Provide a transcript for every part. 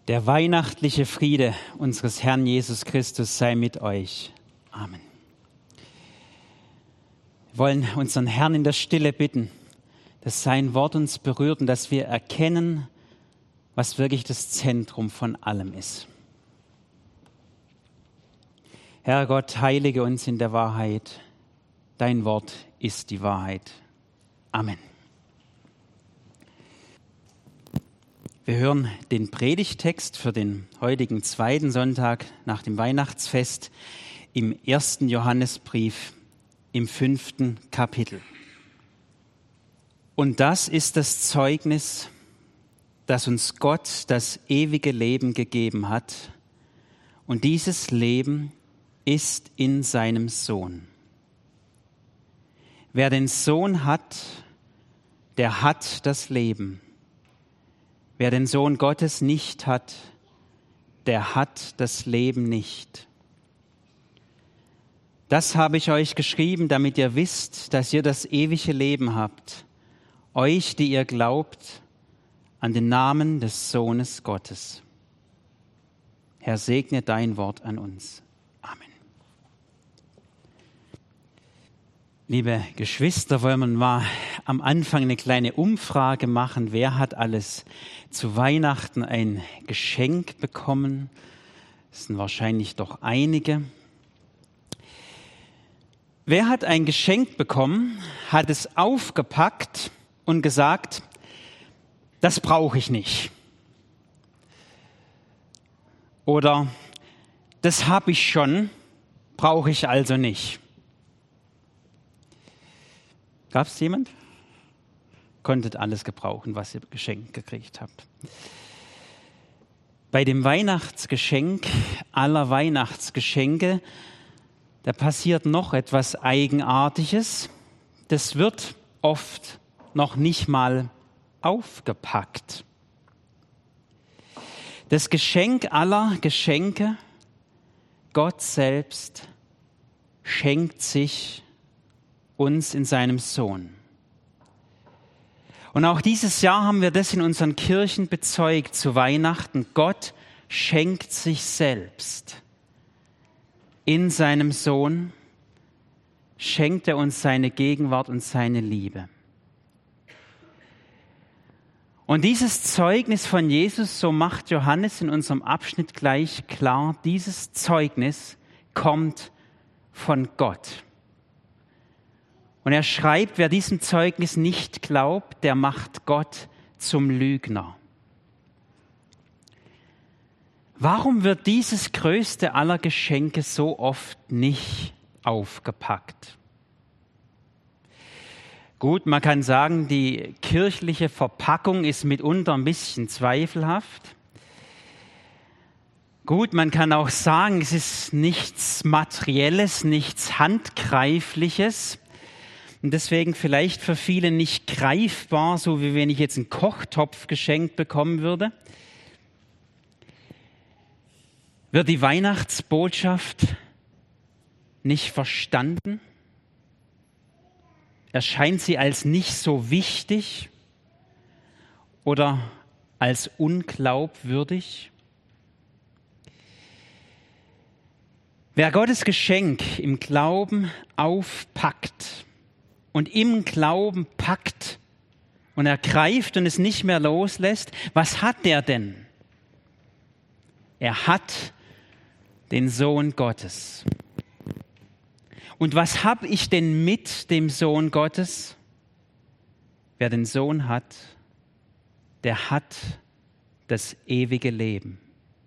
Der weihnachtliche Friede unseres Herrn Jesus Christus sei mit euch. Amen. Wir wollen unseren Herrn in der Stille bitten, dass sein Wort uns berührt und dass wir erkennen, was wirklich das Zentrum von allem ist. Herr Gott, heilige uns in der Wahrheit. Dein Wort ist die Wahrheit. Amen. Wir hören den Predigttext für den heutigen zweiten Sonntag nach dem Weihnachtsfest im 1. Johannesbrief im 5. Kapitel. Und das ist das Zeugnis, dass uns Gott das ewige Leben gegeben hat. Und dieses Leben ist in seinem Sohn. Wer den Sohn hat, der hat das Leben. Wer den Sohn Gottes nicht hat, der hat das Leben nicht. Das habe ich euch geschrieben, damit ihr wisst, dass ihr das ewige Leben habt, euch, die ihr glaubt, an den Namen des Sohnes Gottes. Herr, segne dein Wort an uns. Amen. Liebe Geschwister, wollen wir mal am Anfang eine kleine Umfrage machen. Wer hat alles zu Weihnachten ein Geschenk bekommen? Das sind wahrscheinlich doch einige. Wer hat ein Geschenk bekommen, hat es aufgepackt und gesagt, das brauche ich nicht. Oder das habe ich schon, brauche ich also nicht. Gab es jemand? Konntet alles gebrauchen, was ihr geschenkt gekriegt habt. Bei dem Weihnachtsgeschenk aller Weihnachtsgeschenke, da passiert noch etwas Eigenartiges. Das wird oft noch nicht mal aufgepackt. Das Geschenk aller Geschenke, Gott selbst, schenkt sich uns in seinem Sohn. Und auch dieses Jahr haben wir das in unseren Kirchen bezeugt zu Weihnachten. Gott schenkt sich selbst. In seinem Sohn schenkt er uns seine Gegenwart und seine Liebe. Und dieses Zeugnis von Jesus, so macht Johannes in unserem Abschnitt gleich klar, dieses Zeugnis kommt von Gott. Und er schreibt, wer diesem Zeugnis nicht glaubt, der macht Gott zum Lügner. Warum wird dieses größte aller Geschenke so oft nicht aufgepackt? Gut, man kann sagen, die kirchliche Verpackung ist mitunter ein bisschen zweifelhaft. Gut, man kann auch sagen, es ist nichts Materielles, nichts Handgreifliches. Und deswegen vielleicht für viele nicht greifbar, so wie wenn ich jetzt einen Kochtopf geschenkt bekommen würde. Wird die Weihnachtsbotschaft nicht verstanden? Erscheint sie als nicht so wichtig oder als unglaubwürdig? Wer Gottes Geschenk im Glauben aufpackt und im Glauben packt und ergreift und es nicht mehr loslässt, was hat der denn? Er hat den Sohn Gottes. Und was habe ich denn mit dem Sohn Gottes? Wer den Sohn hat, der hat das ewige Leben.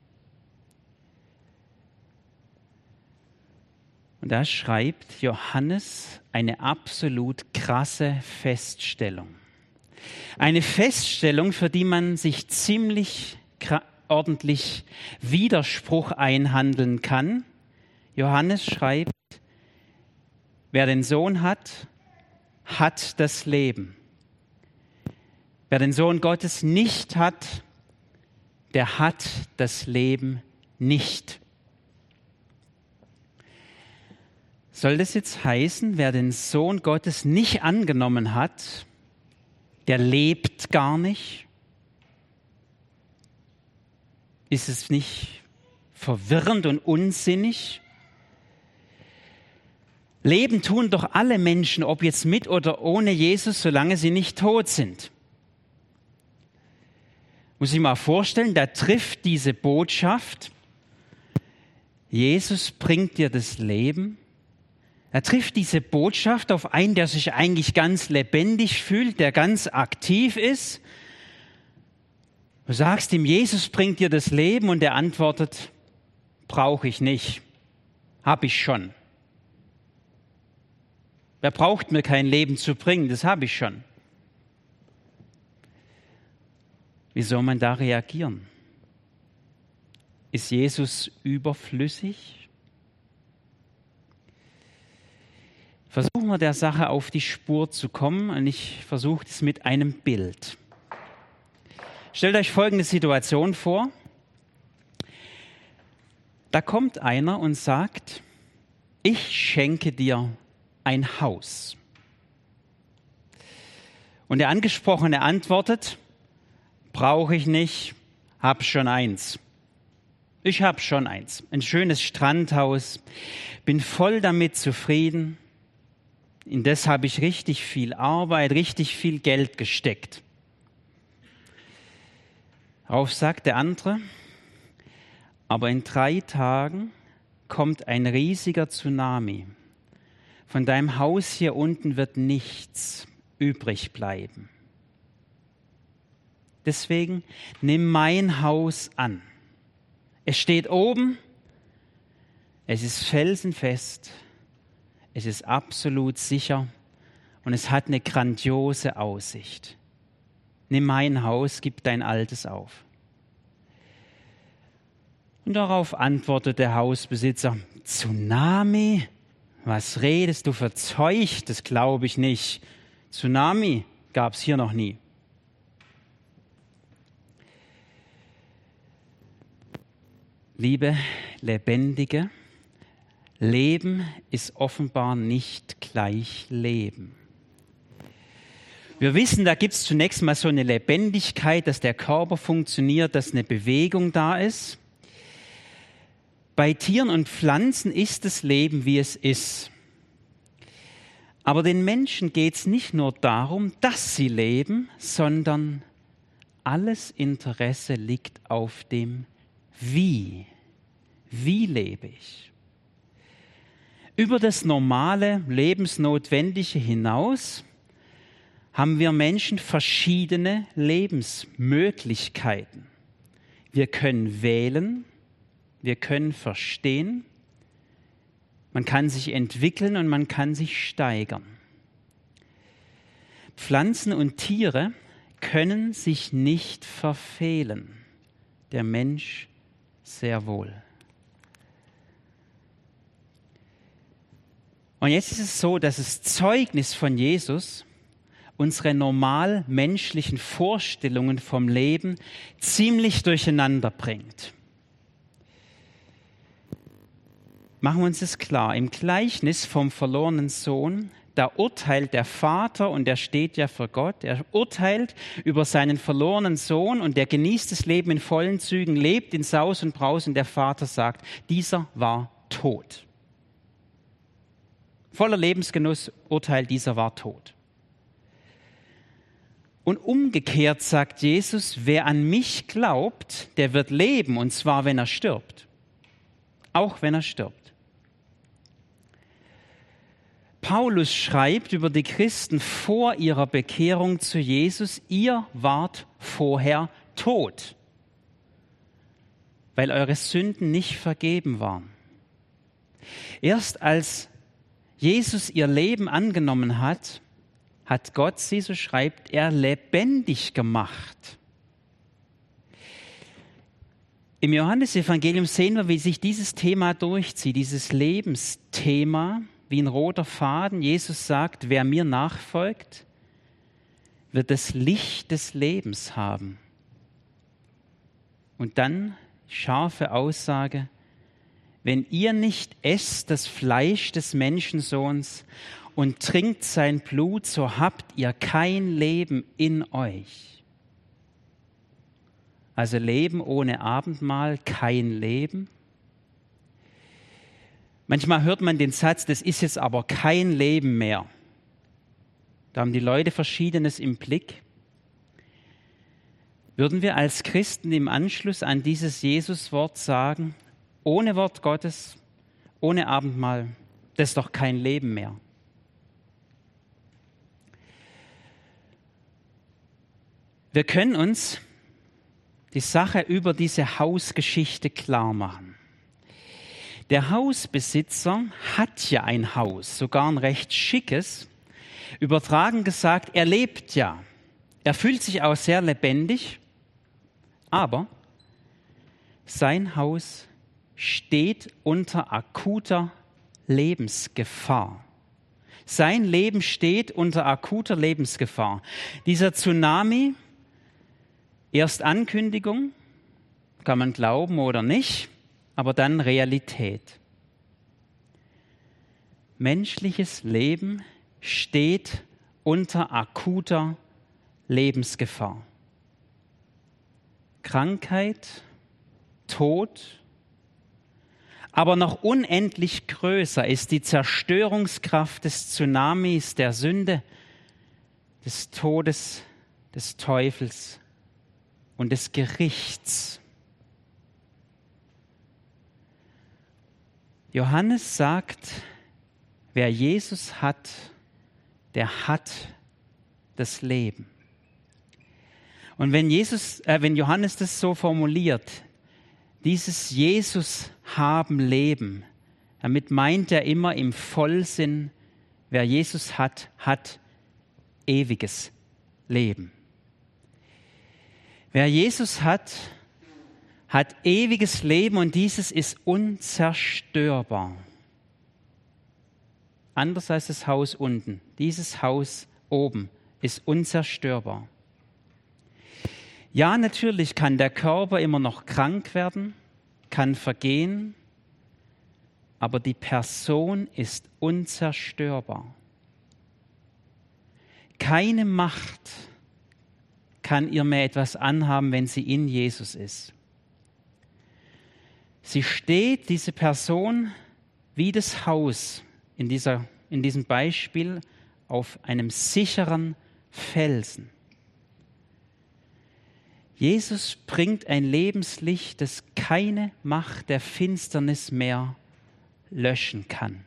Und da schreibt Johannes eine absolut krasse Feststellung. Eine Feststellung, für die man sich ziemlich ordentlich Widerspruch einhandeln kann. Johannes schreibt, wer den Sohn hat, hat das Leben. Wer den Sohn Gottes nicht hat, der hat das Leben nicht. Soll das jetzt heißen, wer den Sohn Gottes nicht angenommen hat, der lebt gar nicht? Ist es nicht verwirrend und unsinnig? Leben tun doch alle Menschen, ob jetzt mit oder ohne Jesus, solange sie nicht tot sind. Muss ich mal vorstellen, da trifft diese Botschaft, Jesus bringt dir das Leben. Da trifft diese Botschaft auf einen, der sich eigentlich ganz lebendig fühlt, der ganz aktiv ist. Du sagst ihm, Jesus bringt dir das Leben, und er antwortet, brauche ich nicht, habe ich schon. Wer braucht mir kein Leben zu bringen, das habe ich schon. Wie soll man da reagieren? Ist Jesus überflüssig? Versuchen wir der Sache auf die Spur zu kommen, und ich versuche es mit einem Bild. Stellt euch folgende Situation vor. Da kommt einer und sagt, ich schenke dir ein Haus. Und der Angesprochene antwortet, brauche ich nicht, hab schon eins. Ich habe schon eins. Ein schönes Strandhaus, bin voll damit zufrieden. In das habe ich richtig viel Arbeit, richtig viel Geld gesteckt. Darauf sagt der andere, aber in 3 Tagen kommt ein riesiger Tsunami. Von deinem Haus hier unten wird nichts übrig bleiben. Deswegen nimm mein Haus an. Es steht oben, es ist felsenfest, es ist absolut sicher und es hat eine grandiose Aussicht. Nimm mein Haus, gib dein altes auf. Und darauf antwortet der Hausbesitzer, Tsunami? Was redest du für Zeug? Das glaube ich nicht. Tsunami gab es hier noch nie. Liebe Lebendige, Leben ist offenbar nicht gleich Leben. Wir wissen, da gibt es zunächst mal so eine Lebendigkeit, dass der Körper funktioniert, dass eine Bewegung da ist. Bei Tieren und Pflanzen ist das Leben, wie es ist. Aber den Menschen geht es nicht nur darum, dass sie leben, sondern alles Interesse liegt auf dem Wie. Wie lebe ich? Über das normale, lebensnotwendige hinaus haben wir Menschen verschiedene Lebensmöglichkeiten. Wir können wählen, wir können verstehen, man kann sich entwickeln und man kann sich steigern. Pflanzen und Tiere können sich nicht verfehlen, der Mensch sehr wohl. Und jetzt ist es so, dass das Zeugnis von Jesus unsere normal menschlichen Vorstellungen vom Leben ziemlich durcheinander bringt. Machen wir uns das klar. Im Gleichnis vom verlorenen Sohn, da urteilt der Vater, und der steht ja für Gott, er urteilt über seinen verlorenen Sohn und der genießt das Leben in vollen Zügen, lebt in Saus und Braus, und der Vater sagt, dieser war tot. Voller Lebensgenuss urteilt, dieser war tot. Und umgekehrt sagt Jesus, wer an mich glaubt, der wird leben, und zwar, wenn er stirbt. Auch wenn er stirbt. Paulus schreibt über die Christen vor ihrer Bekehrung zu Jesus, ihr wart vorher tot, weil eure Sünden nicht vergeben waren. Erst als Jesus ihr Leben angenommen hat, hat Gott sie, so schreibt er, lebendig gemacht. Im Johannesevangelium sehen wir, wie sich dieses Thema durchzieht, dieses Lebensthema, wie ein roter Faden. Jesus sagt, wer mir nachfolgt, wird das Licht des Lebens haben. Und dann scharfe Aussage, wenn ihr nicht esst das Fleisch des Menschensohns und trinkt sein Blut, so habt ihr kein Leben in euch. Also Leben ohne Abendmahl, kein Leben. Manchmal hört man den Satz, das ist jetzt aber kein Leben mehr. Da haben die Leute Verschiedenes im Blick. Würden wir als Christen im Anschluss an dieses Jesuswort sagen, ohne Wort Gottes, ohne Abendmahl, das ist doch kein Leben mehr. Wir können uns die Sache über diese Hausgeschichte klar machen. Der Hausbesitzer hat ja ein Haus, sogar ein recht schickes. Übertragen gesagt, er lebt ja. Er fühlt sich auch sehr lebendig, aber sein Haus steht unter akuter Lebensgefahr. Sein Leben steht unter akuter Lebensgefahr. Dieser Tsunami, erst Ankündigung, kann man glauben oder nicht, aber dann Realität. Menschliches Leben steht unter akuter Lebensgefahr. Krankheit, Tod, aber noch unendlich größer ist die Zerstörungskraft des Tsunamis, der Sünde, des Todes, des Teufels und des Gerichts. Johannes sagt, wer Jesus hat, der hat das Leben. Und wenn Johannes das so formuliert, dieses Jesus haben Leben, damit meint er immer im Vollsinn, wer Jesus hat, hat ewiges Leben. Wer Jesus hat, hat ewiges Leben und dieses ist unzerstörbar. Anders als das Haus unten. Dieses Haus oben ist unzerstörbar. Ja, natürlich kann der Körper immer noch krank werden, kann vergehen, aber die Person ist unzerstörbar. Keine Macht kann ihr mehr etwas anhaben, wenn sie in Jesus ist. Sie steht, diese Person, wie das Haus in diesem Beispiel, auf einem sicheren Felsen. Jesus bringt ein Lebenslicht, das keine Macht der Finsternis mehr löschen kann.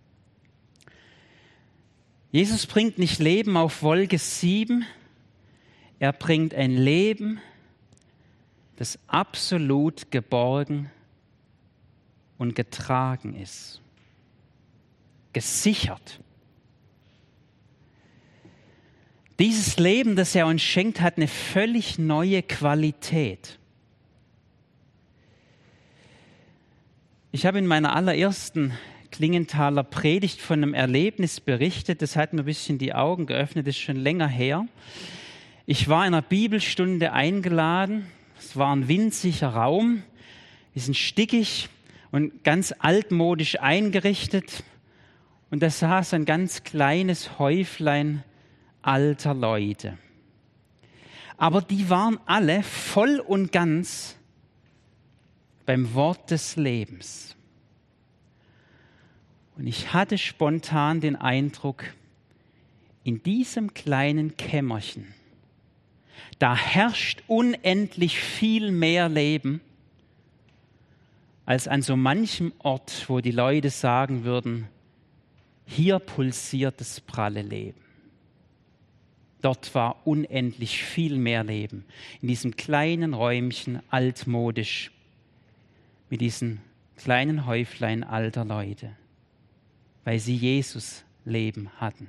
Jesus bringt nicht Leben auf Wolke 7, er bringt ein Leben, das absolut geborgen und getragen ist, gesichert. Dieses Leben, das er uns schenkt, hat eine völlig neue Qualität. Ich habe in meiner allerersten Klingenthaler Predigt von einem Erlebnis berichtet, das hat mir ein bisschen die Augen geöffnet, das ist schon länger her. Ich war in einer Bibelstunde eingeladen, es war ein winziger Raum, wir sind stickig und ganz altmodisch eingerichtet und da saß ein ganz kleines Häuflein alter Leute. Aber die waren alle voll und ganz beim Wort des Lebens. Und ich hatte spontan den Eindruck, in diesem kleinen Kämmerchen, da herrscht unendlich viel mehr Leben als an so manchem Ort, wo die Leute sagen würden, hier pulsiert das pralle Leben. Dort war unendlich viel mehr Leben. In diesem kleinen Räumchen, altmodisch, mit diesen kleinen Häuflein alter Leute, weil sie Jesus Leben hatten.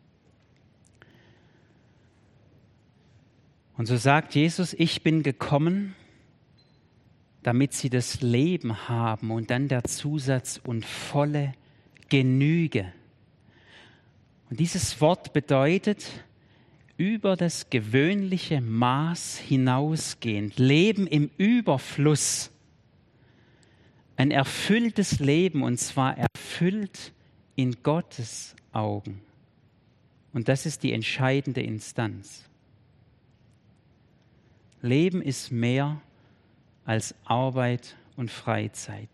Und so sagt Jesus, ich bin gekommen, damit sie das Leben haben und dann der Zusatz und volle Genüge. Und dieses Wort bedeutet, über das gewöhnliche Maß hinausgehend, Leben im Überfluss, ein erfülltes Leben und zwar erfüllt in Gottes Augen. Und das ist die entscheidende Instanz. Leben ist mehr als Arbeit und Freizeit.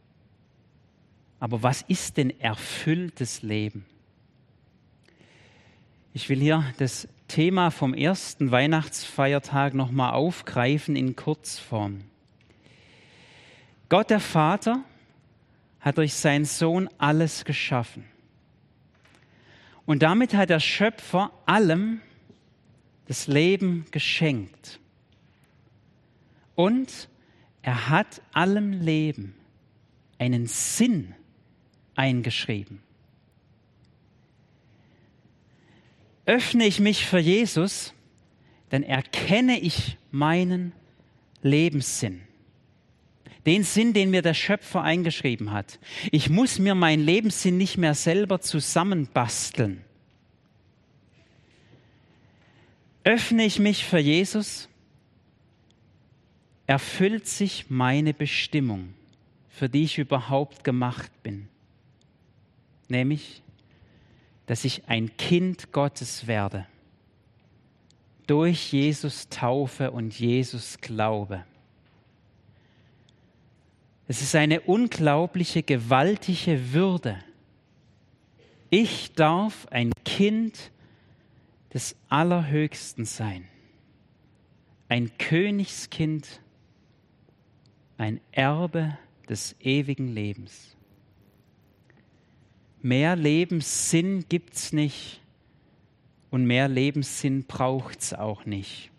Aber was ist denn erfülltes Leben? Ich will hier das Thema vom ersten Weihnachtsfeiertag nochmal aufgreifen in Kurzform. Gott der Vater hat durch seinen Sohn alles geschaffen. Und damit hat der Schöpfer allem das Leben geschenkt. Und er hat allem Leben einen Sinn eingeschrieben. Öffne ich mich für Jesus, dann erkenne ich meinen Lebenssinn. Den Sinn, den mir der Schöpfer eingeschrieben hat. Ich muss mir meinen Lebenssinn nicht mehr selber zusammenbasteln. Öffne ich mich für Jesus, erfüllt sich meine Bestimmung, für die ich überhaupt gemacht bin. Nämlich, dass ich ein Kind Gottes werde. Durch Jesus Taufe und Jesus Glaube. Es ist eine unglaubliche, gewaltige Würde. Ich darf ein Kind des Allerhöchsten sein. Ein Königskind, ein Erbe des ewigen Lebens. Mehr Lebenssinn gibt's nicht und mehr Lebenssinn braucht's auch nicht.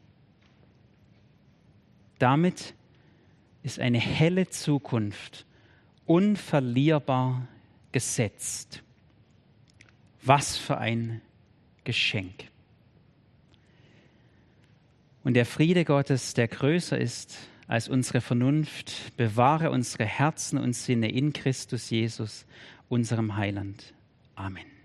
Damit ist eine helle Zukunft unverlierbar gesetzt. Was für ein Geschenk. Und der Friede Gottes, der größer ist als unsere Vernunft, bewahre unsere Herzen und Sinne in Christus Jesus, unserem Heiland. Amen.